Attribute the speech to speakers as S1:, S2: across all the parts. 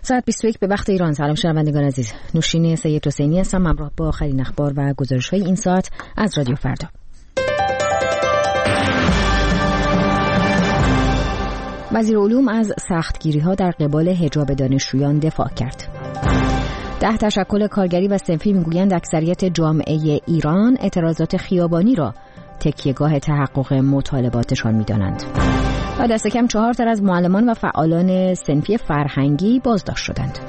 S1: 7:21 به وقت ایران. سلام شنوندگان عزیز، نوشین سید حسینی هستم، همراه با آخرین اخبار و گزارش‌های این ساعت از رادیو فردا. وزیر علوم از سختگیری‌ها در قبال حجاب دانشجویان دفاع کرد. 10 تشکل کارگری و صنفی میگویند اکثریت جامعه ایران اعتراضات خیابانی را تکیهگاه تحقق مطالباتشان می‌دانند. و دست کم 4 تن از معلمان و فعالان صنفی فرهنگی بازداشت شدند.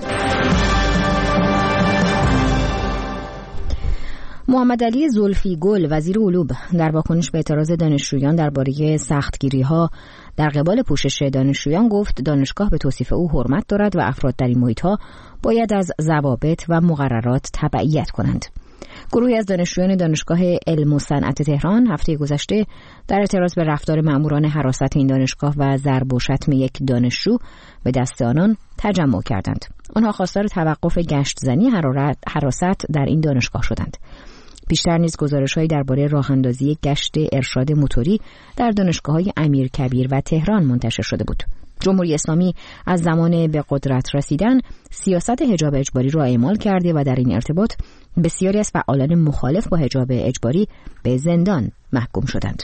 S1: محمد علی زلفی گل وزیر علوم در واکنش به اعتراض دانشجویان درباره سختگیری‌ها در قبال پوشش دانشجویان گفت دانشگاه به توصیف او حرمت دارد و افراد در این محیط‌ها باید از ضوابط و مقررات تبعیت کنند. گروهی از دانشجویان دانشگاه علم و صنعت تهران هفته گذشته در اعتراض به رفتار مأموران حراست این دانشگاه و ضرب و شتم یک دانشجو به دست آنان تجمع کردند. آنها خواستار توقف گشتزنی حراست در این دانشگاه شدند. بیشتر نیز گزارش‌هایی درباره راه‌اندازی گشت ارشاد موتوری در دانشگاه‌های امیرکبیر و تهران منتشر شده بود. جمهوری اسلامی از زمان به قدرت رسیدن سیاست حجاب اجباری را اعمال کرده و در این ارتباط بسیاری از فعالان مخالف با حجاب اجباری به زندان محکوم شدند.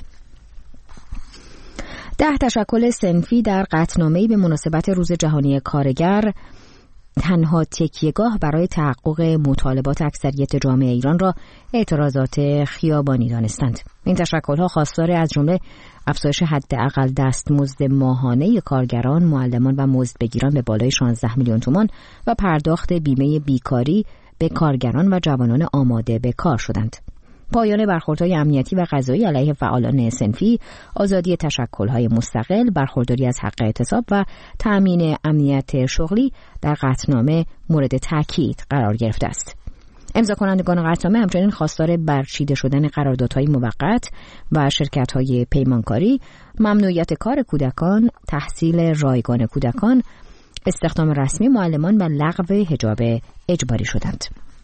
S1: 10 تشکل صنفی در قطعنامه‌ای به مناسبت روز جهانی کارگر تنها تکیهگاه برای تحقق مطالبات اکثریت جامعه ایران را اعتراضات خیابانی دانستند. این تشکل‌ها خواستار از جمله افزایش حداقل دستمزد ماهانه کارگران، معلمان و مزدبگیران به بالای 16 میلیون تومان و پرداخت بیمه بیکاری به کارگران و جوانان آماده به کار شدند. پایان برخوردهای امنیتی و قضایی علیه فعالان صنفی، آزادی تشکل‌های مستقل، برخورداری از حق اعتصاب و تأمین امنیت شغلی در قطعنامه مورد تاکید قرار گرفته است. امضا کنندگان قطعنامه همچنین خواستار برچیده شدن قراردادهای موقت و شرکت‌های پیمانکاری، ممنوعیت کار کودکان، تحصیل رایگان کودکان، استخدام رسمی معلمان و لغو حجاب اجباری شدند.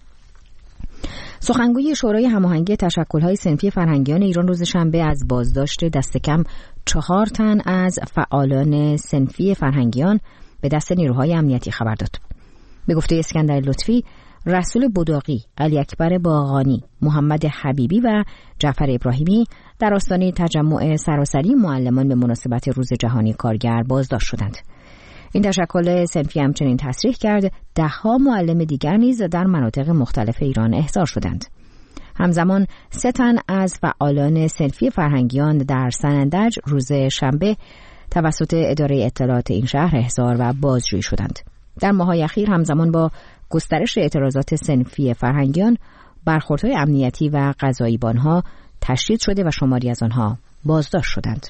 S1: سخنگوی شورای هماهنگی تشکل‌های صنفی فرهنگیان ایران روز شنبه از بازداشت دست کم 4 تن از فعالان صنفی فرهنگیان به دست نیروهای امنیتی خبر داد. به گفته اسکندر لطفی، رسول بداقی، علی اکبر باغانی، محمد حبیبی و جعفر ابراهیمی در آستانه تجمع سراسری معلمان به مناسبت روز جهانی کارگر بازداشت شدند. این تشکل صنفی همچنین تصریح کرد 10 معلم دیگر نیز در مناطق مختلف ایران احضار شدند. همزمان 3 تن از فعالان صنفی فرهنگیان در سنندج روز شنبه توسط اداره اطلاعات این شهر احضار و بازجویی شدند. در ماه‌های اخیر همزمان با گسترش اعتراضات صنفی فرهنگیان، برخوردهای امنیتی و قضایی با آنها تشدید شده و شماری از آنها بازداشت شدند.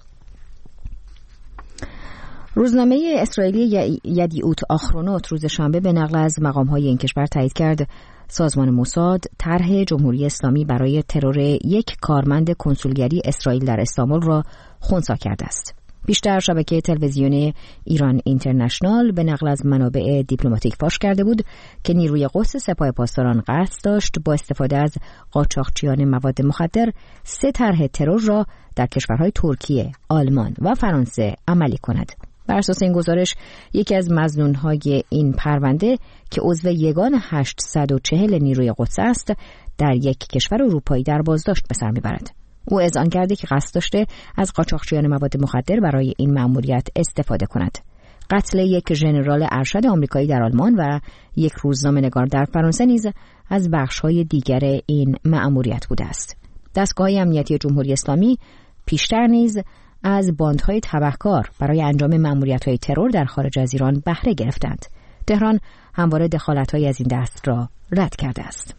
S1: روزنامه اسرائیلی یدیعوت آخرونوت روز شنبه به نقل از مقام‌های این کشور تایید کرد سازمان موساد طرح جمهوری اسلامی برای ترور یک کارمند کنسولگری اسرائیل در استانبول را خنثی کرده است. بیشتر شبکه تلویزیونی ایران اینترنشنال به نقل از منابع دیپلماتیک فاش کرده بود که نیروی قدس سپاه پاسداران قصد داشت با استفاده از قاچاقچیان مواد مخدر 3 طرح ترور را در کشورهای ترکیه، آلمان و فرانسه عملی کند. بر اساس این گزارش، یکی از مظنون‌های این پرونده که عضو یگان 840 نیروی قدس است، در یک کشور اروپایی در بازداشت به سر می‌برد. او اذعان کرده که قصد داشته از قاچاقچیان مواد مخدر برای این مأموریت استفاده کند. قتل یک ژنرال ارشد آمریکایی در آلمان و یک روزنامه‌نگار در فرانسه نیز از بخش‌های دیگر این مأموریت بوده است. دستگاه امنیتی جمهوری اسلامی پیشتر نیز از باندهای تبهکار برای انجام مأموریت‌های ترور در خارج از ایران بهره گرفتند. تهران همواره دخالت‌های از این دست را رد کرده است.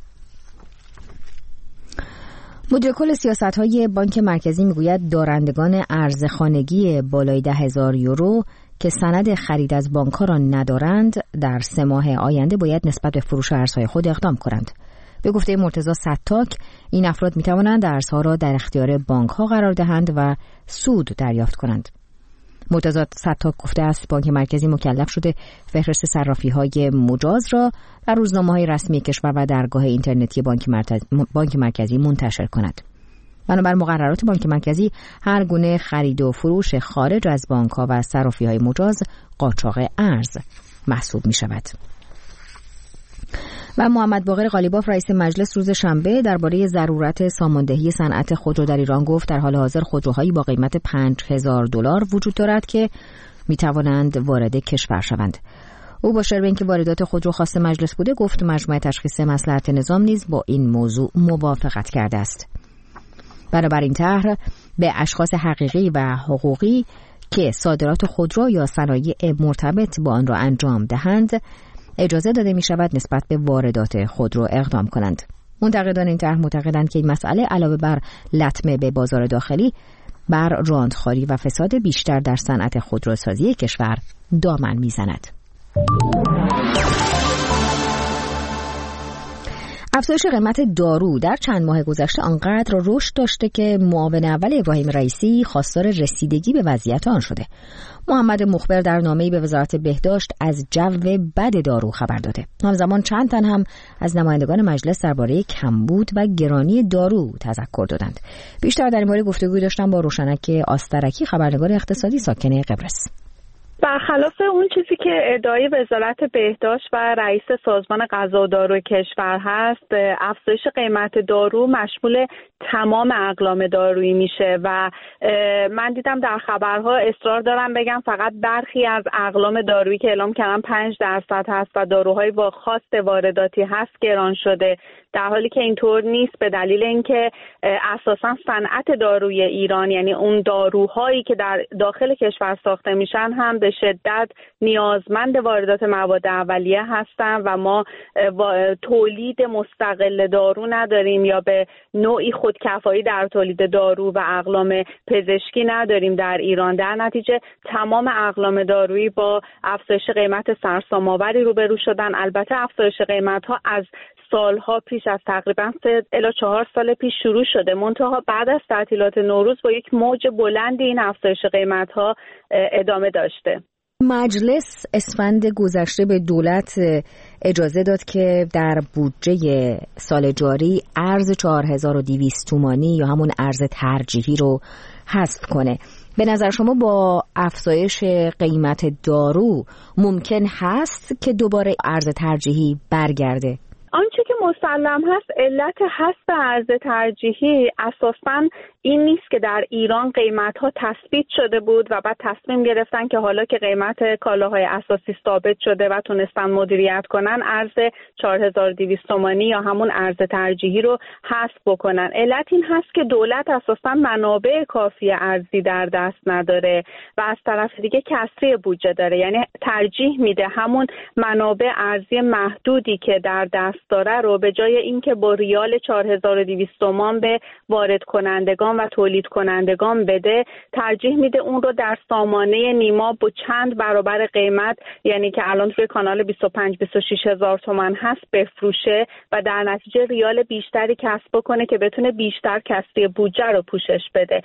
S1: مدیر کل سیاست‌های بانک مرکزی میگوید دارندگان ارز خانگی بالای 10,000 یورو که سند خرید از بانک‌ها را ندارند در 3 ماه آینده باید نسبت به فروش ارزهای خود اقدام کنند. به گفته مرتضی ستاک، این افراد می‌توانند ارزها را در اختیار بانک‌ها قرار دهند و سود دریافت کنند. مرتضی ستاک گفته است بانک مرکزی مکلف شده فهرست صرافی‌های مجاز را در روزنامه‌های رسمی کشور و درگاه اینترنتی بانک مرکزی منتشر کند. بنابر مقررات بانک مرکزی هر گونه خرید و فروش خارج از بانک‌ها و صرافی‌های مجاز قاچاق ارز محسوب می‌شود. و محمد باقر قالیباف رئیس مجلس روز شنبه درباره ضرورت ساماندهی صنعت خودرو در ایران گفت در حال حاضر خودروهایی با قیمت $5000 وجود دارد که می‌توانند وارد کشور شوند. او با اشاره به اینکه واردات خودرو خاص مجلس بوده گفت مجمع تشخیص مصلحت نظام نیز با این موضوع موافقت کرده است. بنابراین طرح به اشخاص حقیقی و حقوقی که صادرات خودرو یا صنایع مرتبط با آن را انجام دهند اجازه داده می شود نسبت به واردات خودرو اقدام کنند. منتقدان این طرح معتقدند که این مسئله علاوه بر لطمه به بازار داخلی بر راندخواری و فساد بیشتر در صنعت خودروسازی کشور دامن می‌زند. افزایش قیمت دارو در چند ماه گذشته آنقدر رشد داشته که معاون اول ابراهیم رئیسی خواستار رسیدگی به وضعیت آن شده. محمد مخبر در نامه‌ای به وزارت بهداشت از جو بد دارو خبر داده. همزمان چند تن هم از نمایندگان مجلس درباره کمبود و گرانی دارو تذکر دادند. بیشتر در این باره گفتگو داشتم با روشنک آسترکی، خبرنگار اقتصادی ساکن قبرس.
S2: برخلاف اون چیزی که ادعای وزارت بهداشت و رئیس سازمان غذا و دارو کشور هست، افزایش قیمت دارو مشمول تمام اقلام دارویی میشه و من دیدم در خبرها اصرار دارم بگم فقط برخی از اقلام دارویی که اعلام کردن 5% هست و داروهای با خواست وارداتی هست گران شده، در حالی که اینطور نیست، به دلیل اینکه اساساً صنعت داروی ایران، یعنی اون داروهایی که در داخل کشور ساخته میشن، هم به شدت نیازمند واردات مواد اولیه هستن و ما تولید مستقل دارو نداریم یا به نوعی خودکفایی در تولید دارو و اقلام پزشکی نداریم در ایران. در نتیجه تمام اقلام دارویی با افزایش قیمت سرسام‌آوری روبرو شدن. البته افزایش قیمت‌ها از سالها پیش، از تقریبا 3 الی 4 سال پیش شروع شده، منتها بعد از تعطیلات نوروز با یک موج بلند این افزایش قیمت‌ها ادامه داشته.
S1: مجلس اسفند گذشته به دولت اجازه داد که در بودجه سال جاری ارز 4200 تومانی یا همون ارز ترجیحی رو حذف کنه. به نظر شما با افزایش قیمت دارو ممکن هست که دوباره ارز ترجیحی برگرده؟
S2: آنچه که مسلم هست، علت حذف ارز ترجیحی اساساً این نیست که در ایران قیمت‌ها تثبیت شده بود و بعد تصمیم گرفتن که حالا که قیمت کالاهای اساسی ثابت شده و تونستن مدیریت کنن، ارز 4200 تومانی یا همون ارز ترجیحی رو حذف بکنن. علت این هست که دولت اساساً منابع کافی ارزی در دست نداره و از طرف دیگه کسری بودجه داره، یعنی ترجیح میده همون منابع ارزی محدودی که در دست داره رو به جای اینکه با ریال 4200 تومان به وارد کنندگان و تولید کنندگان بده، ترجیح میده اون رو در سامانه نیما با چند برابر قیمت، یعنی که الان روی کانال 25-26 هزار تومان هست، بفروشه و در نتیجه ریال بیشتری کسب بکنه که بتونه بیشتر کسری بودجه رو پوشش بده.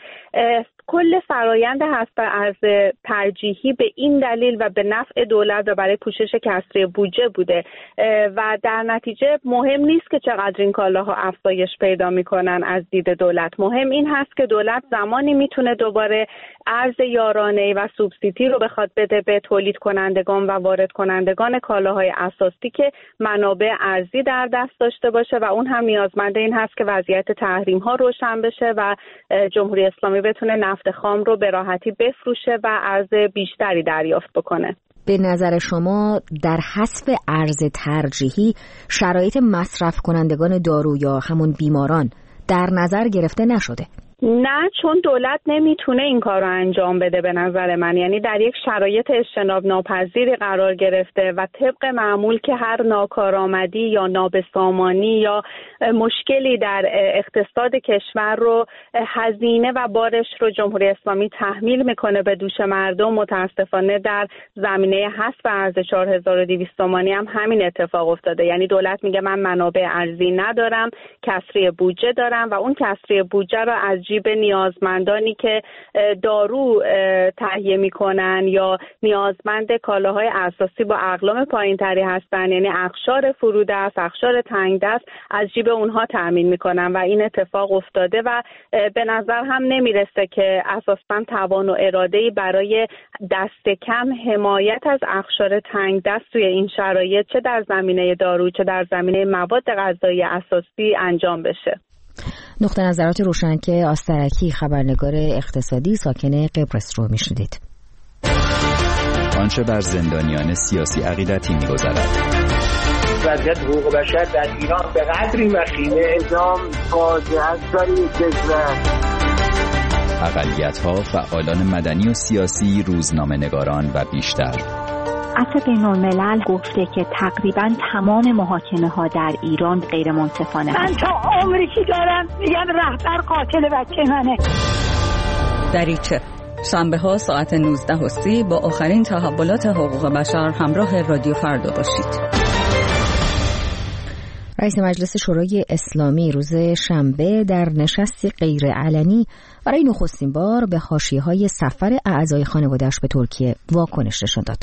S2: کل فرایند حذف ارز ترجیحی به این دلیل و به نفع دولت و برای پوشش کسری بودجه بوده و در نتیجه مهم نیست که چقدر این کالاها افزایش پیدا میکنن از دید دولت. مهم این هست که دولت زمانی میتونه دوباره ارز یارانه و سوبسیدی رو بخواد بده به تولید کنندگان و وارد کنندگان کالاهای اساسی که منابع ارزی در دست داشته باشه و اون هم نیازمند این هست که وضعیت تحریم ها روشن بشه و جمهوری اسلامی بتونه نفت خام رو به راحتی بفروشه و ارز بیشتری دریافت بکنه.
S1: به نظر شما در حذف ارز ترجیحی شرایط مصرف کنندگان دارو یا همون بیماران در نظر گرفته نشده؟
S2: نه، چون دولت نمیتونه این کار رو انجام بده به نظر من، یعنی در یک شرایط اجتناب ناپذیری قرار گرفته و طبق معمول که هر ناکارآمدی یا نابسامانی یا مشکلی در اقتصاد کشور رو هزینه و بارش رو جمهوری اسلامی تحمیل میکنه به دوش مردم. متاسفانه در زمینه حذف ارز 4200 تومانی هم همین اتفاق افتاده، یعنی دولت میگه من منابع ارزی ندارم، کسری بودجه دارم و اون کسری بودجه رو از جیب نیازمندانی که دارو تهیه میکنن یا نیازمند کالاهای اساسی با اقلام پایینتری هستن، یعنی اقشار فرودست، اقشار تنگ دست، از جیب اونها تامین میکنن و این اتفاق افتاده و به نظر هم نمیرسه که اساساً توان و اراده‌ای برای دست کم حمایت از اقشار تنگ دست توی این شرایط چه در زمینه دارو چه در زمینه مواد غذایی اساسی انجام بشه.
S1: نقطه نظرات روشنک آسترکی، خبرنگار اقتصادی ساکن قبرس رو میشنیدید.
S3: آنچه بر زندانیان سیاسی عقیدتی می‌گذرد.
S4: وضعیت حقوق بشر در ایران به قدری وخیمه، اعدام فاجعه است در این کشور.
S3: اقلیت‌ها، فعالان مدنی و سیاسی، روزنامه‌نگاران و بیشتر.
S5: عفو بین‌الملل گفته که تقریباً تمام محاکمه‌ها در ایران غیر منصفانه است.
S6: من تا عمری که دارم میگم رهبر قاتل بچه منه.
S7: دریچه شنبه‌ها ساعت 19:30 با آخرین تحولات حقوق بشر همراه رادیو فردا باشید.
S1: رئیس مجلس شورای اسلامی روز شنبه در نشستی غیرعلنی برای نخستین بار به حاشیه‌های سفر اعضای خانواده‌اش به ترکیه واکنش نشان داد.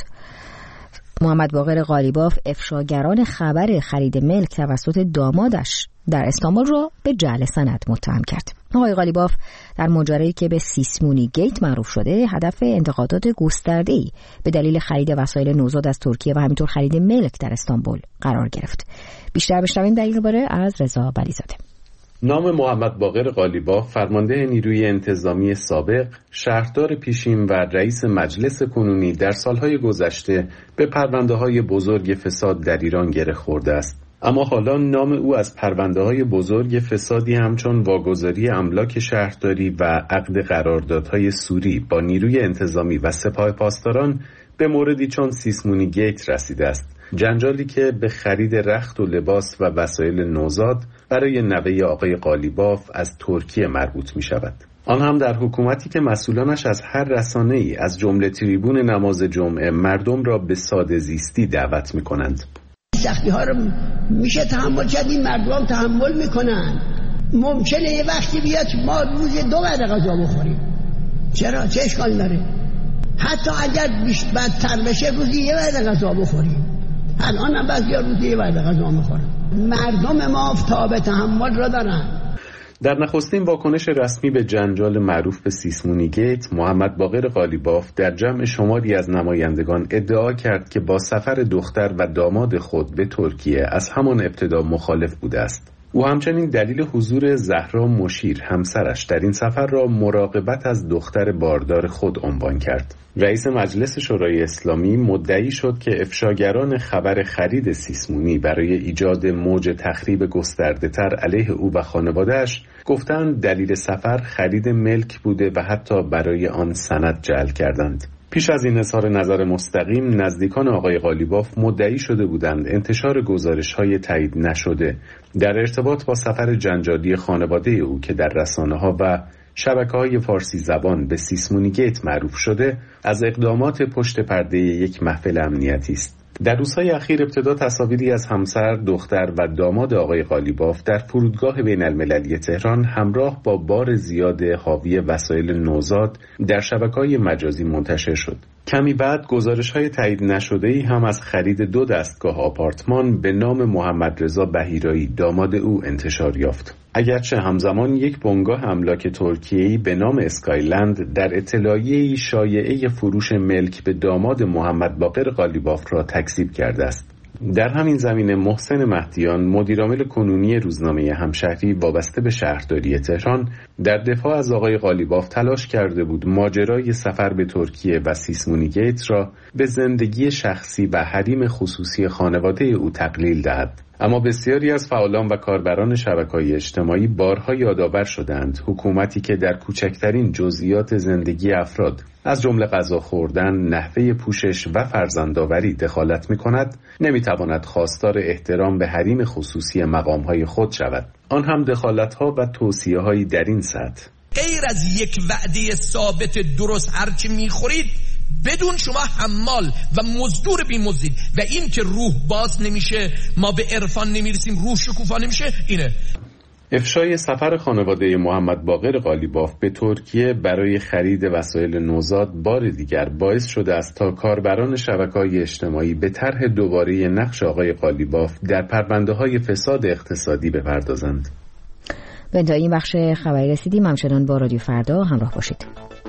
S1: محمد باقر قالیباف افشاگران خبر خرید ملک توسط دامادش در استانبول را به جعل سند متهم کرد. آقای قالیباف در ماجرایی که به سیسمونی گیت معروف شده هدف انتقادات گسترده‌ای به دلیل خرید وسایل نوزاد از ترکیه و همینطور خرید ملک در استانبول قرار گرفت. بیشتر بشنویم در این باره از رضا بلیزاده.
S8: نام محمد باقر قالیباف، فرمانده نیروی انتظامی سابق، شهردار پیشین و رئیس مجلس کنونی در سالهای گذشته به پرونده‌های بزرگ فساد در ایران گره خورده است. اما حالا نام او از پرونده‌های بزرگ فسادی همچون واگذاری املاک شهرداری و عقد قراردادهای سوری با نیروی انتظامی و سپاه پاسداران به موردی چون سیسمونی گیت رسیده است. جنجالی که به خرید رخت و لباس و وسایل نوزاد برای نوه آقای قالیباف از ترکیه مربوط می شود. آن هم در حکومتی که مسئولانش از هر رسانه‌ای از جمله تریبون نماز جمعه مردم را به ساده زیستی دعوت می کنند.
S9: سختی ها رو میشه تحمل کرد، این مردم تحمل میکنن. ممکنه یه وقتی بیاد ما روز 2 وعده غذا بخوریم. چرا؟ چه اشکال داره؟ حتی اگر بدتر بشه روزی 1 وعده غذا بخوریم. الان هم بعضیا روزی 1 وعده غذا میخورن. مردم ما تاب تحمل را دارن.
S8: در نخستین واکنش رسمی به جنجال معروف به سیسمونی گیت، محمد باقر قالیباف در جمع شماری از نمایندگان ادعا کرد که با سفر دختر و داماد خود به ترکیه از همان ابتدا مخالف بوده است. او همچنین دلیل حضور زهرا مشیر همسرش در این سفر را مراقبت از دختر باردار خود عنوان کرد. رئیس مجلس شورای اسلامی مدعی شد که افشاگران خبر خرید سیسمونی برای ایجاد موج تخریب گسترده‌تر علیه او و خانواده‌اش گفتند دلیل سفر خرید ملک بوده و حتی برای آن سند جعل کردند. پیش از این اظهار نظر مستقیم، نزدیکان آقای قالیباف مدعی شده بودند انتشار گزارش‌های تایید نشده در ارتباط با سفر جنجالی خانواده او که در رسانه‌ها و شبکه‌های فارسی زبان به سیسمونی گیت معروف شده، از اقدامات پشت پرده یک محفل امنیتی است. در روزهای اخیر ابتدا تصاویری از همسر، دختر و داماد آقای قالیباف در فرودگاه بین‌المللی تهران همراه با بار زیاد حاوی وسایل نوزاد در شبکه‌های مجازی منتشر شد. کمی بعد گزارش‌های تایید نشده‌ای هم از خرید 2 دستگاه آپارتمان به نام محمد رضا بحیرایی داماد او انتشار یافت. اگرچه همزمان یک بنگاه املاک ترکیه‌ای به نام اسکایلند در اطلاعیه‌ای شایعه فروش ملک به داماد محمد باقر قالیباف را تکذیب کرده است. در همین زمینه محسن مهدیان، مدیرعامل کنونی روزنامه همشهری وابسته به شهرداری تهران، در دفاع از آقای قالیباف تلاش کرده بود ماجرای سفر به ترکیه و سیسمونی گیت را به زندگی شخصی و حریم خصوصی خانواده او تقلیل دهد. اما بسیاری از فعالان و کاربران شبکه‌های اجتماعی بارها یادآور شدند حکومتی که در کوچکترین جزئیات زندگی افراد از جمله غذا خوردن، نحوه پوشش و فرزندآوری دخالت می‌کند، نمی‌تواند خواستار احترام به حریم خصوصی مقام‌های خود شود. آن هم دخالت‌ها و توصیه‌هایی در این سطح.
S10: غیر از یک وعده ثابت درست هرچی می‌خورید بدون شما حمال و مزدور بی‌مزدید و این که روح باز نمیشه، ما به عرفان نمیرسیم، روح شکوفا نمیشه. اینه
S8: افشای سفر خانواده محمد باقر قالیباف به ترکیه برای خرید وسایل نوزاد بار دیگر باعث شده است تا کاربران شبکه‌های اجتماعی به طرح دوباره نقش آقای قالیباف در پرونده‌های فساد اقتصادی بپردازند.
S1: به انتهای این بخش خبری رسیدیم. همچنان با رادیو فردا همراه باشید.